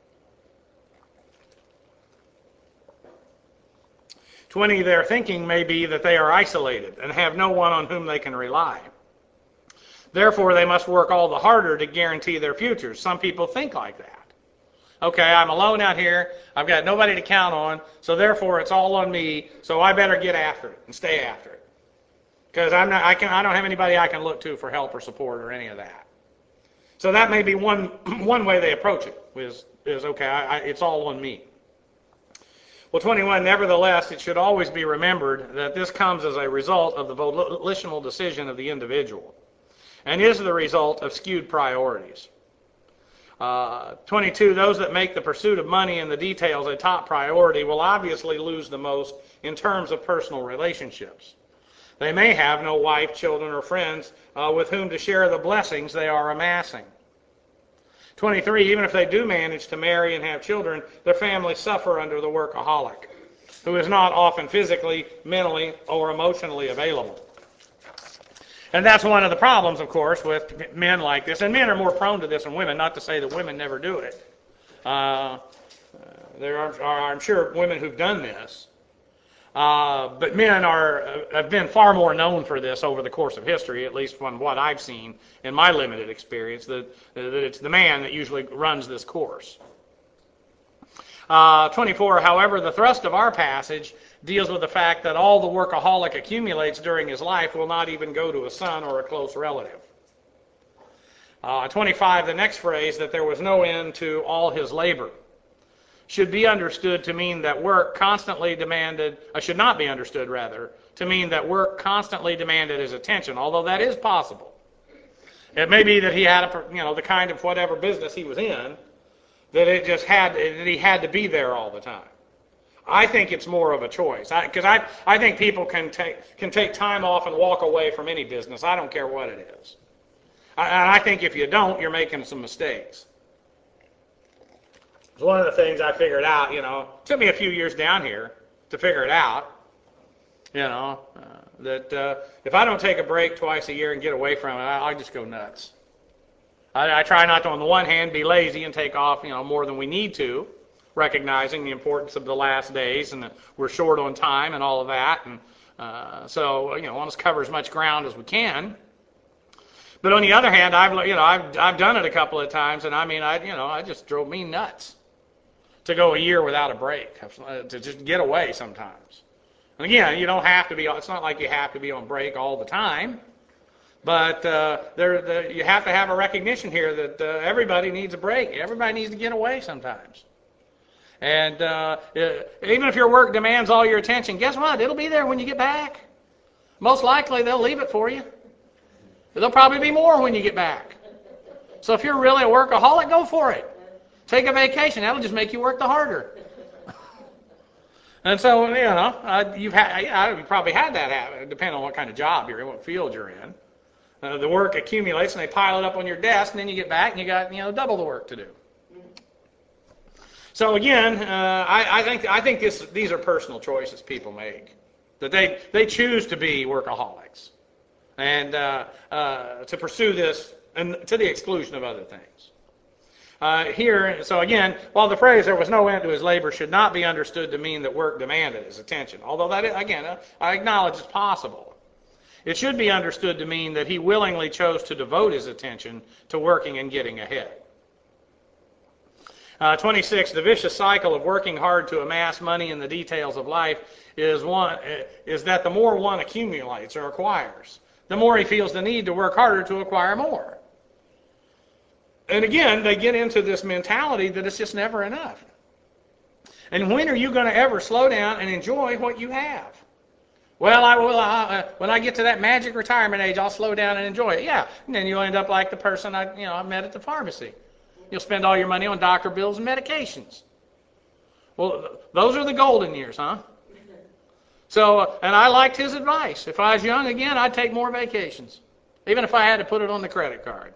twenty, their thinking may be that they are isolated and have no one on whom they can rely. Therefore, they must work all the harder to guarantee their futures. Some people think like that. Okay, I'm alone out here. I've got nobody to count on, so therefore it's all on me. So I better get after it and stay after it, because I'm not. I can. I don't have anybody I can look to for help or support or any of that. So that may be one one way they approach it. Is is okay. I, I, it's all on me. Well, twenty-one. Nevertheless, it should always be remembered that this comes as a result of the volitional decision of the individual, and is the result of skewed priorities. Uh, twenty-two, those that make the pursuit of money and the details a top priority will obviously lose the most in terms of personal relationships. They may have no wife, children, or friends uh, with whom to share the blessings they are amassing. twenty-three, even if they do manage to marry and have children, their families suffer under the workaholic, who is not often physically, mentally, or emotionally available. And that's one of the problems, of course, with men like this. And men are more prone to this than women, not to say that women never do it. Uh, there are, are, I'm sure, women who've done this. Uh, but men are have been far more known for this over the course of history, at least from what I've seen in my limited experience, that, that it's the man that usually runs this course. Uh, twenty-four, however, the thrust of our passage deals with the fact that all the workaholic accumulates during his life will not even go to a son or a close relative. Uh, twenty-five, the next phrase, that there was no end to all his labor, should be understood to mean that work constantly demanded, uh, should not be understood, rather, to mean that work constantly demanded his attention, although that is possible. It may be that he had, a, you know, the kind of whatever business he was in, that it just had, that he had to be there all the time. I think it's more of a choice, because I, I, I think people can take can take time off and walk away from any business. I don't care what it is. I, and I think if you don't, you're making some mistakes. It's one of the things I figured out. You know, it took me a few years down here to figure it out. You know, uh, that uh, if I don't take a break twice a year and get away from it, I, I just go nuts. I, I try not to, on the one hand, be lazy and take off, you know, more than we need to, recognizing the importance of the last days and that we're short on time and all of that, and uh, so you know, want to cover as much ground as we can. But on the other hand, I've you know I've I've done it a couple of times, and I mean I you know I just drove me nuts to go a year without a break, to just get away sometimes. And again, you don't have to be. It's not like you have to be on break all the time, but uh, there the, you have to have a recognition here that uh, everybody needs a break. Everybody needs to get away sometimes. And uh, even if your work demands all your attention, guess what? It'll be there when you get back. Most likely they'll leave it for you. There'll probably be more when you get back. So if you're really a workaholic, go for it. Take a vacation. That'll just make you work the harder. And so, you know, uh, you've had, you probably had that happen, depending on what kind of job you're in, what field you're in. Uh, the work accumulates and they pile it up on your desk, and then you get back and you got, you know, double the work to do. So again, uh, I, I think I think this, these are personal choices people make, that they they choose to be workaholics and uh, uh, to pursue this and to the exclusion of other things. Uh, here, so again, while the phrase "there was no end to his labor" should not be understood to mean that work demanded his attention, although that is, again, uh, I acknowledge it's possible. It should be understood to mean that he willingly chose to devote his attention to working and getting ahead. Uh, twenty-six, the vicious cycle of working hard to amass money in the details of life is one is that the more one accumulates or acquires, the more he feels the need to work harder to acquire more. And again, they get into this mentality that it's just never enough. And when are you going to ever slow down and enjoy what you have? Well, I will. Uh, when I get to that magic retirement age, I'll slow down and enjoy it. Yeah, and then you'll end up like the person I, you know, I met at the pharmacy. You'll spend all your money on doctor bills and medications. Well, those are the golden years, huh? So, uh, and I liked his advice. If I was young again, I'd take more vacations, even if I had to put it on the credit card.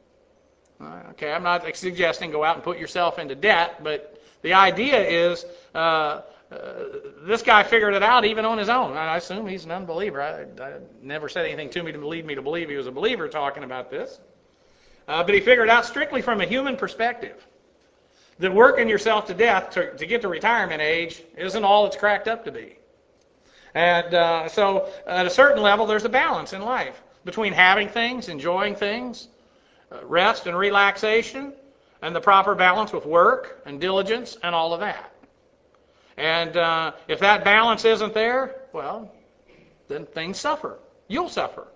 Okay, I'm not suggesting go out and put yourself into debt, but the idea is uh, uh, this guy figured it out even on his own. I assume he's an unbeliever. I, I never said anything to me to lead me to believe he was a believer talking about this. Uh, but he figured out strictly from a human perspective that working yourself to death to, to get to retirement age isn't all it's cracked up to be. And uh, so at a certain level, there's a balance in life between having things, enjoying things, rest and relaxation, and the proper balance with work and diligence and all of that. And uh, if that balance isn't there, well, then things suffer. You'll suffer.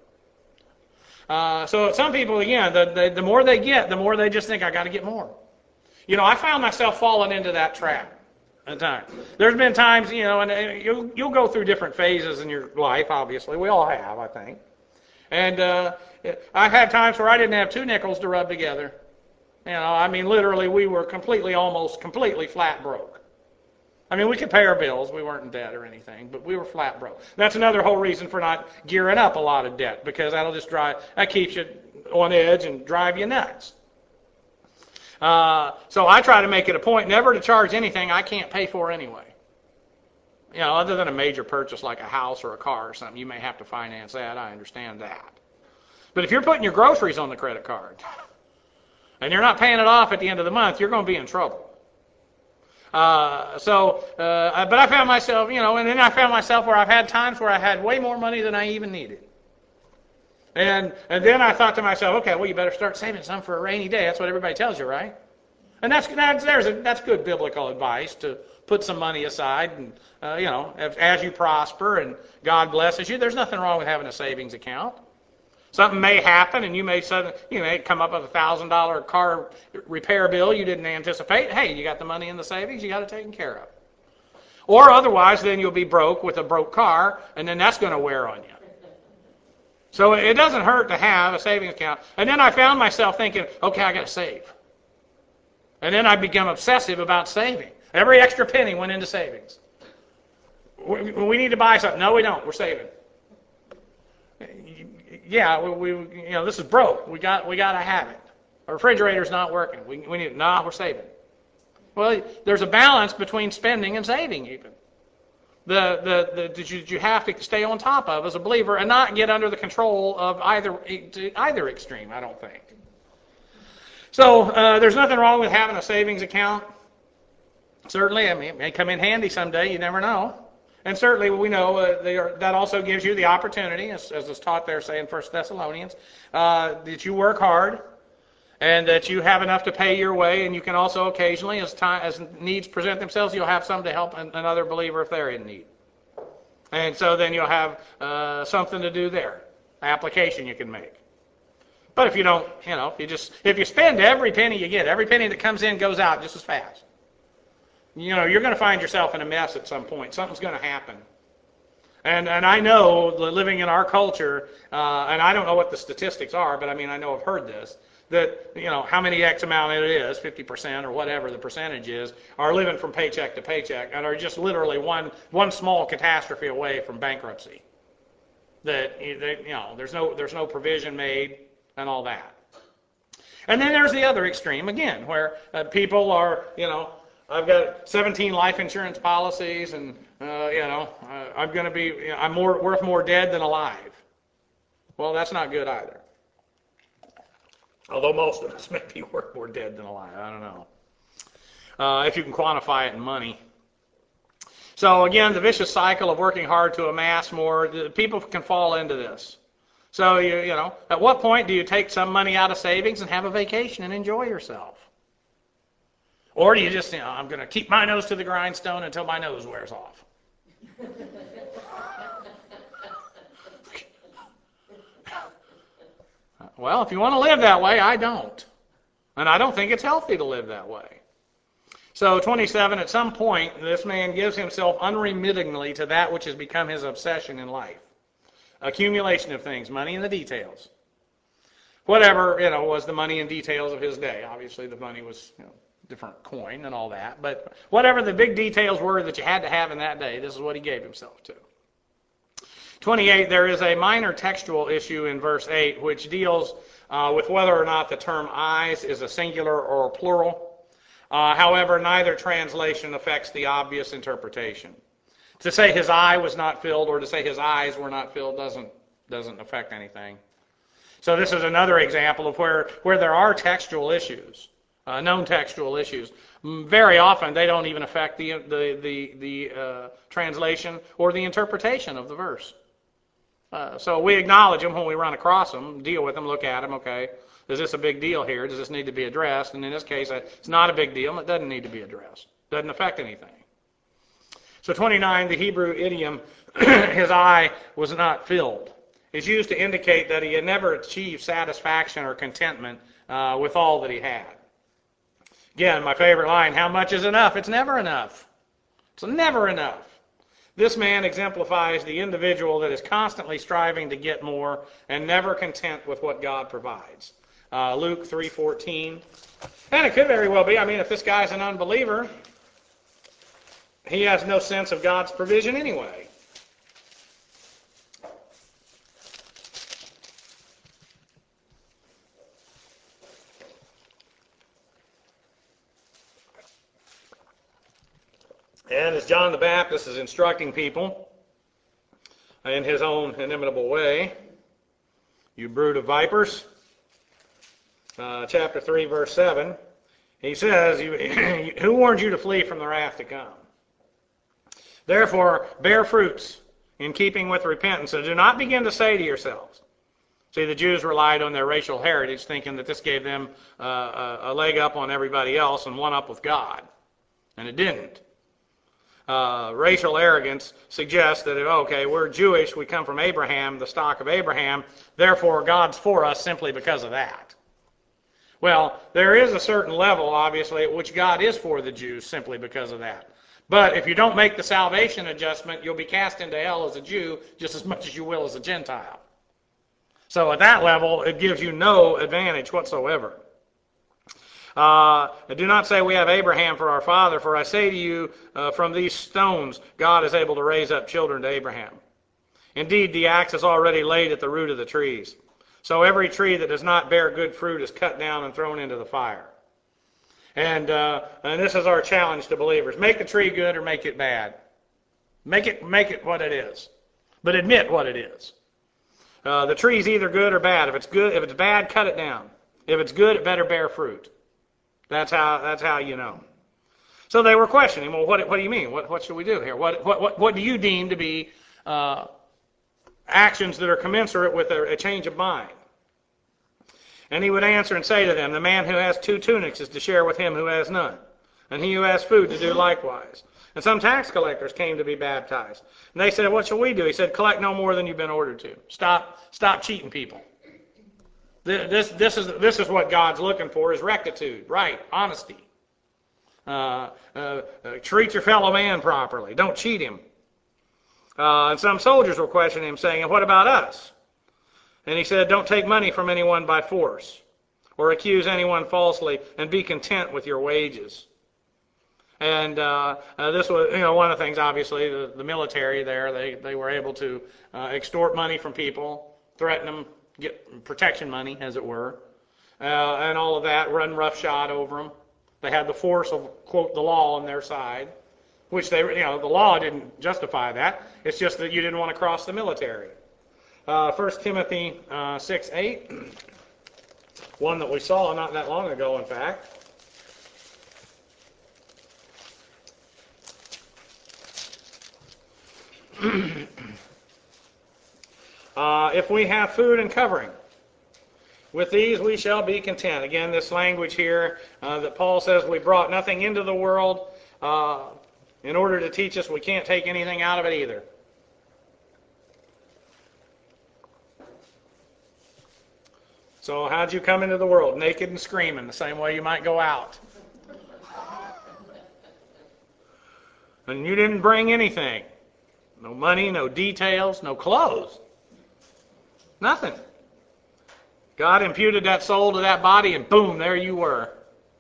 Uh, so some people, again, the, the, the more they get, the more they just think, I got to get more. You know, I found myself falling into that trap at times. There's been times, you know, and, and you'll, you'll go through different phases in your life, obviously. We all have, I think. And uh, I've had times where I didn't have two nickels to rub together. You know, I mean, literally, we were completely, almost completely flat broke. I mean, we could pay our bills. We weren't in debt or anything, but we were flat broke. That's another whole reason for not gearing up a lot of debt, because that'll just drive, that keeps you on edge and drive you nuts. Uh, so I try to make it a point never to charge anything I can't pay for anyway. You know, other than a major purchase like a house or a car or something, you may have to finance that. I understand that. But if you're putting your groceries on the credit card and you're not paying it off at the end of the month, you're going to be in trouble. Uh, so, uh, but I found myself, you know, and then I found myself where I've had times where I had way more money than I even needed. And and then I thought to myself, okay, well, you better start saving some for a rainy day. That's what everybody tells you, right? And that's that's there's a, that's good biblical advice, to put some money aside, and uh, you know, as, as you prosper and God blesses you. There's nothing wrong with having a savings account. Something may happen, and you may suddenly, you may come up with a thousand dollar car repair bill you didn't anticipate. Hey, you got the money in the savings, you got it taken care of. Or otherwise, then you'll be broke with a broke car, and then that's going to wear on you. So it doesn't hurt to have a savings account. And then I found myself thinking, okay, I got to save. And then I became obsessive about saving. Every extra penny went into savings. We need to buy something. No, we don't. We're saving. Yeah, we, we you know, this is broke. We got we got to have it. Our refrigerator's not working. We we need. No, we're saving. Well, there's a balance between spending and saving, even. The the the that you, you have to stay on top of as a believer and not get under the control of either either extreme. I don't think. So uh, there's nothing wrong with having a savings account. Certainly, I mean, it may come in handy someday. You never know. And certainly, we know uh, they are, that also gives you the opportunity, as, as is taught there, say in First Thessalonians, uh, that you work hard and that you have enough to pay your way, and you can also occasionally, as time, as needs present themselves, you'll have some to help an, another believer if they're in need. And so then you'll have uh, something to do there, application you can make. But if you don't, you know, if you just if you spend every penny you get, every penny that comes in goes out just as fast. You know, you're going to find yourself in a mess at some point. Something's going to happen. And and I know, living in our culture, uh, and I don't know what the statistics are, but I mean, I know I've heard this, that, you know, how many X amount it is, fifty percent or whatever the percentage is, are living from paycheck to paycheck and are just literally one one small catastrophe away from bankruptcy. That, that you know, there's no there's no provision made and all that. And then there's the other extreme again, where uh, people are, you know, I've got seventeen life insurance policies, and uh, you know, uh, I'm going to be, you know, I'm more worth more dead than alive. Well, that's not good either. Although most of us may be worth more dead than alive. I don't know. Uh, if you can quantify it in money. So again, the vicious cycle of working hard to amass more, people can fall into this. So, you, you know, at what point do you take some money out of savings and have a vacation and enjoy yourself? Or do you just, you know, I'm going to keep my nose to the grindstone until my nose wears off? Well, if you want to live that way, I don't. And I don't think it's healthy to live that way. So twenty-seven, at some point, this man gives himself unremittingly to that which has become his obsession in life. Accumulation of things, money and the details. Whatever, you know, was the money and details of his day. Obviously, the money was, you know, different coin and all that. But whatever the big details were that you had to have in that day, this is what he gave himself to. twenty-eight, there is a minor textual issue in verse eight, which deals uh, with whether or not the term eyes is a singular or a plural. Uh, however, neither translation affects the obvious interpretation. To say his eye was not filled or to say his eyes were not filled doesn't doesn't affect anything. So this is another example of where, where there are textual issues, uh, known textual issues. Very often they don't even affect the the the, the uh, translation or the interpretation of the verse. Uh, so we acknowledge them when we run across them, deal with them, look at them. Okay, is this a big deal here? Does this need to be addressed? And in this case, it's not a big deal. And it doesn't need to be addressed. Doesn't affect anything. So twenty-nine, the Hebrew idiom, his eye was not filled, is used to indicate that he had never achieved satisfaction or contentment uh, with all that he had. Again, my favorite line, how much is enough? It's never enough. It's never enough. This man exemplifies the individual that is constantly striving to get more and never content with what God provides. Uh, Luke three fourteen. And it could very well be, I mean, if this guy's an unbeliever, he has no sense of God's provision anyway. And as John the Baptist is instructing people in his own inimitable way, you brood of vipers, uh, chapter three, verse seven, he says, who warned you to flee from the wrath to come? Therefore, bear fruits in keeping with repentance, and do not begin to say to yourselves. See, the Jews relied on their racial heritage, thinking that this gave them uh, a leg up on everybody else and one up with God. And it didn't. Uh, racial arrogance suggests that, okay, we're Jewish, we come from Abraham, the stock of Abraham, therefore God's for us simply because of that. Well, there is a certain level, obviously, at which God is for the Jews simply because of that. But if you don't make the salvation adjustment, you'll be cast into hell as a Jew just as much as you will as a Gentile. So at that level, it gives you no advantage whatsoever. Uh, do not say we have Abraham for our father, for I say to you, uh, from these stones God is able to raise up children to Abraham. Indeed, the axe is already laid at the root of the trees. So every tree that does not bear good fruit is cut down and thrown into the fire. And, uh, and this is our challenge to believers. Make the tree good or make it bad. Make it, make it what it is. But admit what it is. Uh, the tree's either good or bad. If it's good, if it's bad, cut it down. If it's good, it better bear fruit. That's how, that's how you know. So they were questioning, well, what, what do you mean? What, what should we do here? What, what, what, what do you deem to be uh, actions that are commensurate with a, a change of mind? And he would answer and say to them, the man who has two tunics is to share with him who has none, and he who has food to do likewise. And some tax collectors came to be baptized. And they said, what shall we do? He said, collect no more than you've been ordered to. Stop, stop cheating people. This, this, is, this is what God's looking for, is rectitude, right, honesty. Uh, uh, uh, treat your fellow man properly. Don't cheat him. Uh, and some soldiers were questioning him, saying, and what about us? And he said, don't take money from anyone by force, or accuse anyone falsely, and be content with your wages. And uh, uh, this was, you know, one of the things, obviously, the, the military there, they, they were able to uh, extort money from people, threaten them, get protection money, as it were, uh, and all of that, run roughshod over them. They had the force of, quote, the law on their side, which they, you know, the law didn't justify that. It's just that you didn't want to cross the military. Uh, First Timothy uh, six eight, one that we saw not that long ago, in fact. uh, if we have food and covering, with these we shall be content. Again, this language here uh, that Paul says we brought nothing into the world uh, in order to teach us we can't take anything out of it either. So how'd you come into the world? Naked and screaming, the same way you might go out. And you didn't bring anything. No money, no details, no clothes. Nothing. God imputed that soul to that body, and boom, there you were.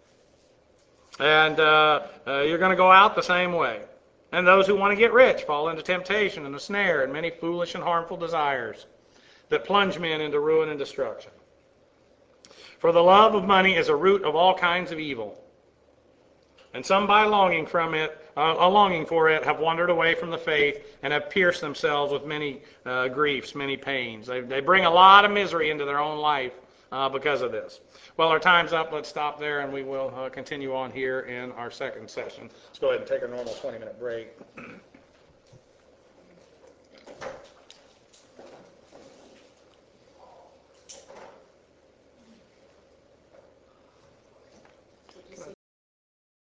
And uh, uh, you're going to go out the same way. And those who want to get rich fall into temptation and a snare and many foolish and harmful desires that plunge men into ruin and destruction. For the love of money is a root of all kinds of evil. And some by longing from it, uh, a longing for it, have wandered away from the faith and have pierced themselves with many uh, griefs, many pains. They, they bring a lot of misery into their own life uh, because of this. Well, our time's up. Let's stop there, and we will uh, continue on here in our second session. Let's go ahead and take a normal twenty-minute break.